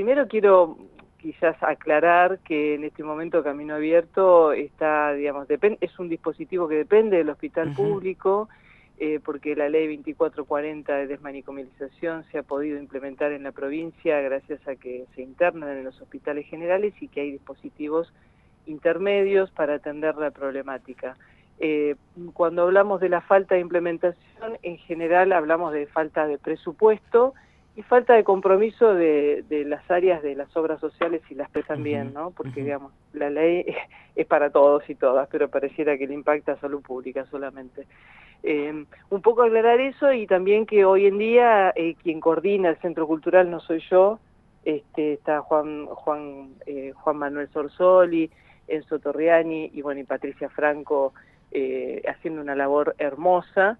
primero quiero quizás aclarar que en este momento Camino Abierto está, digamos, es un dispositivo que depende del hospital público, porque la ley 2440 de desmanicomialización se ha podido implementar en la provincia gracias a que se internan en los hospitales generales y que hay dispositivos intermedios para atender la problemática. Cuando hablamos de la falta de implementación, en general hablamos de falta de presupuesto y falta de compromiso de las áreas de las obras sociales y las P también, ¿no? Porque, digamos, la ley es para todos y todas, pero pareciera que le impacta a salud pública solamente. Un poco aclarar eso, y también que hoy en día quien coordina el Centro Cultural no soy yo, está Juan Manuel Sorsoli, Enzo Torriani y bueno, y Patricia Franco haciendo una labor hermosa.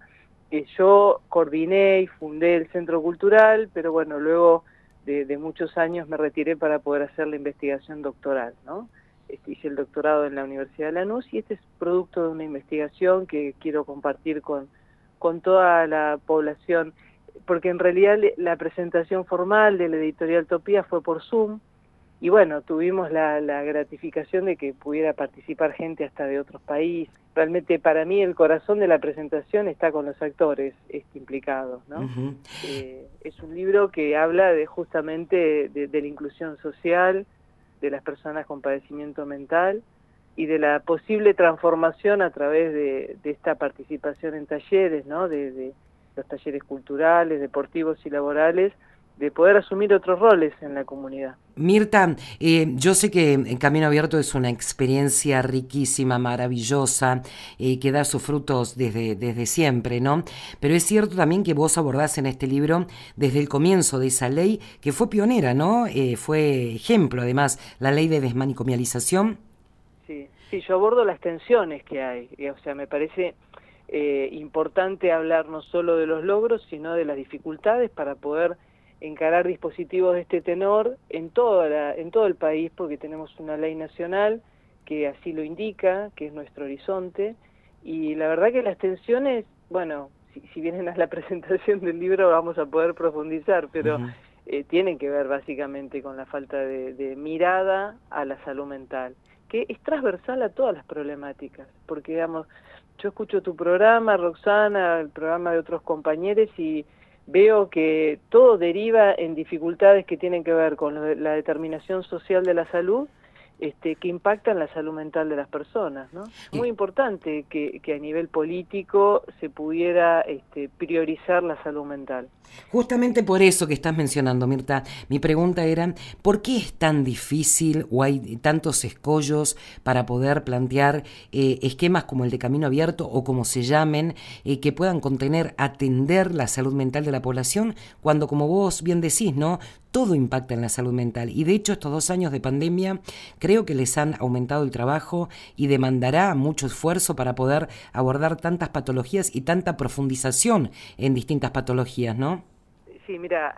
Yo coordiné y fundé el Centro Cultural, pero bueno, luego de muchos años me retiré para poder hacer la investigación doctoral, ¿no? Hice el doctorado en la Universidad de Lanús y este es producto de una investigación que quiero compartir con toda la población, porque en realidad la presentación formal de la editorial Topía fue por Zoom, y bueno, tuvimos la gratificación de que pudiera participar gente hasta de otros países. Realmente para mí el corazón de la presentación está con los actores implicados, ¿no? Es un libro que habla justamente de la inclusión social, de las personas con padecimiento mental y de la posible transformación a través de esta participación en talleres, ¿no? De los talleres culturales, deportivos y laborales, de poder asumir otros roles en la comunidad. Mirta, yo sé que Camino Abierto es una experiencia riquísima, maravillosa, que da sus frutos desde siempre, ¿no? Pero es cierto también que vos abordás en este libro desde el comienzo de esa ley, que fue pionera, ¿no? Fue ejemplo, además, la ley de desmanicomialización. Sí, yo abordo las tensiones que hay, o sea, me parece importante hablar no solo de los logros, sino de las dificultades para poder encarar dispositivos de este tenor en todo el país, porque tenemos una ley nacional que así lo indica, que es nuestro horizonte, y la verdad que las tensiones, bueno, si vienen a la presentación del libro vamos a poder profundizar, pero tienen que ver básicamente con la falta de mirada a la salud mental, que es transversal a todas las problemáticas, porque digamos, yo escucho tu programa, Roxana, el programa de otros compañeros, y veo que todo deriva en dificultades que tienen que ver con la determinación social de la salud, que impactan la salud mental de las personas, ¿no? Es muy importante que a nivel político se pudiera priorizar la salud mental. Justamente por eso que estás mencionando, Mirta, mi pregunta era, ¿por qué es tan difícil o hay tantos escollos para poder plantear esquemas como el de Camino Abierto o como se llamen, que puedan contener, atender la salud mental de la población, cuando, como vos bien decís, ¿no?, todo impacta en la salud mental? Y de hecho estos 2 años de pandemia creo que les han aumentado el trabajo y demandará mucho esfuerzo para poder abordar tantas patologías y tanta profundización en distintas patologías, ¿no? Sí, mira,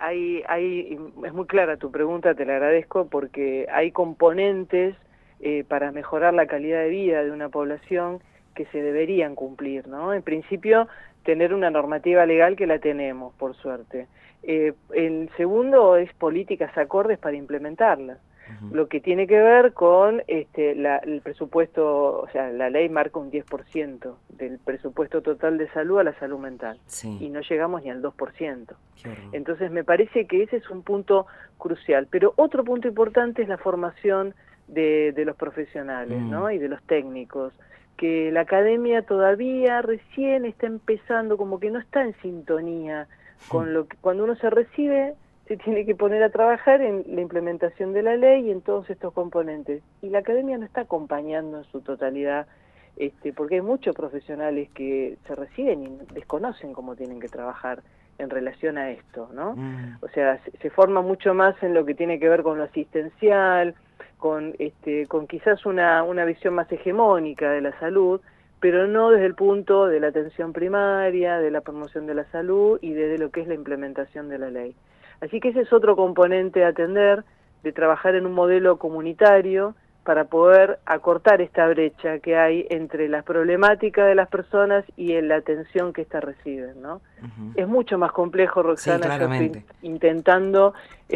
es muy clara tu pregunta, te la agradezco, porque hay componentes para mejorar la calidad de vida de una población que se deberían cumplir, ¿no? En principio, tener una normativa legal, que la tenemos, por suerte. El segundo es políticas acordes para implementarla. Lo que tiene que ver con el presupuesto, o sea, la ley marca un 10% del presupuesto total de salud a la salud mental, y no llegamos ni al 2%. Entonces me parece que ese es un punto crucial. Pero otro punto importante es la formación de los profesionales, ¿no? Y de los técnicos, que la academia todavía recién está empezando, como que no está en sintonía con lo que cuando uno se recibe se tiene que poner a trabajar en la implementación de la ley y en todos estos componentes. Y la academia no está acompañando en su totalidad, porque hay muchos profesionales que se reciben y desconocen cómo tienen que trabajar en relación a esto, ¿no? O sea, se forma mucho más en lo que tiene que ver con lo asistencial, con quizás una visión más hegemónica de la salud, pero no desde el punto de la atención primaria, de la promoción de la salud y desde lo que es la implementación de la ley. Así que ese es otro componente a atender, de trabajar en un modelo comunitario, para poder acortar esta brecha que hay entre las problemáticas de las personas y en la atención que éstas reciben, ¿no? Es mucho más complejo, Roxana. Sí, claramente. Yo estoy intentando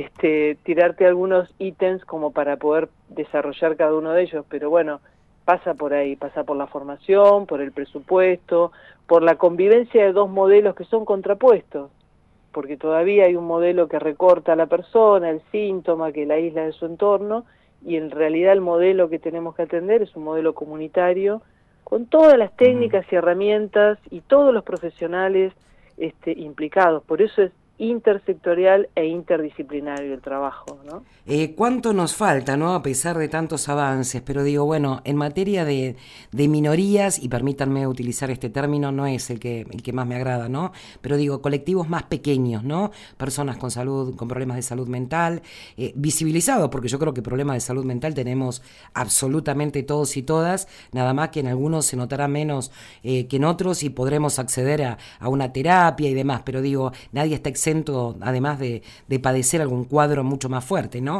tirarte algunos ítems como para poder desarrollar cada uno de ellos, pero bueno, pasa por ahí, pasa por la formación, por el presupuesto, por la convivencia de dos modelos que son contrapuestos, porque todavía hay un modelo que recorta a la persona, el síntoma, que la aísla de su entorno, y en realidad el modelo que tenemos que atender es un modelo comunitario, con todas las técnicas y herramientas y todos los profesionales implicados. Por eso es intersectorial e interdisciplinario el trabajo, ¿no? ¿Cuánto nos falta, no? A pesar de tantos avances, pero digo, bueno, en materia de minorías, y permítanme utilizar este término, no es el que más me agrada, ¿no? Pero digo, colectivos más pequeños, ¿no? Personas con salud, con problemas de salud mental, visibilizados, porque yo creo que problemas de salud mental tenemos absolutamente todos y todas, nada más que en algunos se notará menos que en otros y podremos acceder a una terapia y demás, pero digo, nadie está exento, además de padecer algún cuadro mucho más fuerte, ¿no?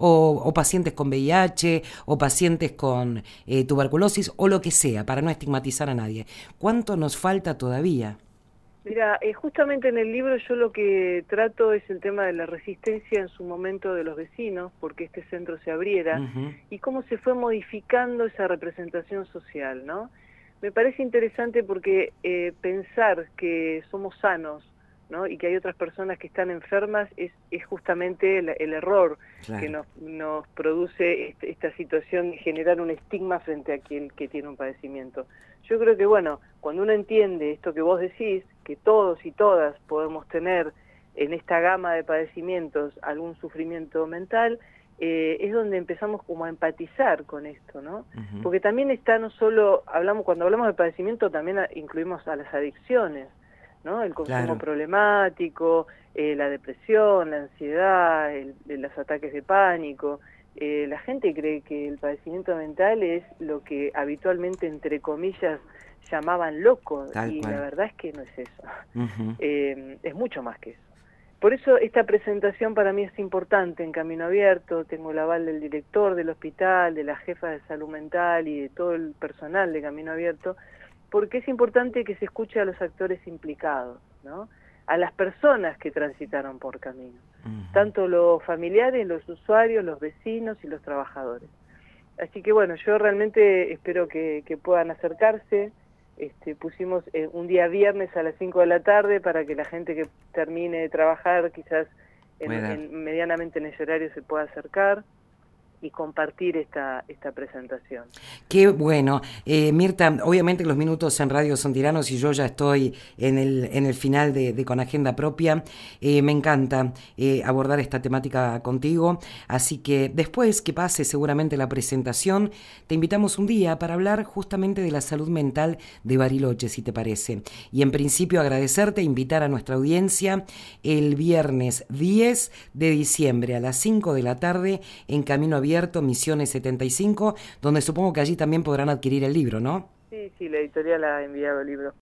O pacientes con VIH, o pacientes con tuberculosis, o lo que sea, para no estigmatizar a nadie. ¿Cuánto nos falta todavía? Mira, justamente en el libro yo lo que trato es el tema de la resistencia en su momento de los vecinos, porque este centro se abriera, y cómo se fue modificando esa representación social, ¿no? Me parece interesante porque pensar que somos sanos, ¿no? Y que hay otras personas que están enfermas es justamente el error. Claro. Que nos produce esta situación de generar un estigma frente a quien que tiene un padecimiento. Yo creo que, bueno, cuando uno entiende esto que vos decís, que todos y todas podemos tener en esta gama de padecimientos algún sufrimiento mental, es donde empezamos como a empatizar con esto, ¿no? Porque también está no solo, cuando hablamos de padecimiento también incluimos a las adicciones, ¿no? El consumo problemático, la depresión, la ansiedad, los ataques de pánico. La gente cree que el padecimiento mental es lo que habitualmente, entre comillas, llamaban loco, y la verdad es que no es eso. Es mucho más que eso. Por eso esta presentación para mí es importante en Camino Abierto. Tengo el aval del director del hospital, de la jefa de salud mental y de todo el personal de Camino Abierto, porque es importante que se escuche a los actores implicados, ¿no? A las personas que transitaron por Camino, tanto los familiares, los usuarios, los vecinos y los trabajadores. Así que bueno, yo realmente espero que puedan acercarse. Pusimos un día viernes a las 5 de la tarde para que la gente que termine de trabajar quizás medianamente en ese horario se pueda acercar y compartir esta presentación. Qué bueno. Mirta, obviamente los minutos en radio son tiranos y yo ya estoy en el final de Con Agenda Propia. Me encanta abordar esta temática contigo, así que después que pase seguramente la presentación, te invitamos un día para hablar justamente de la salud mental de Bariloche, si te parece. Y en principio agradecerte, invitar a nuestra audiencia el viernes 10 de diciembre a las 5 de la tarde en Camino Abierto, Misiones 75, donde supongo que allí también podrán adquirir el libro, ¿no? Sí, la editorial ha enviado el libro.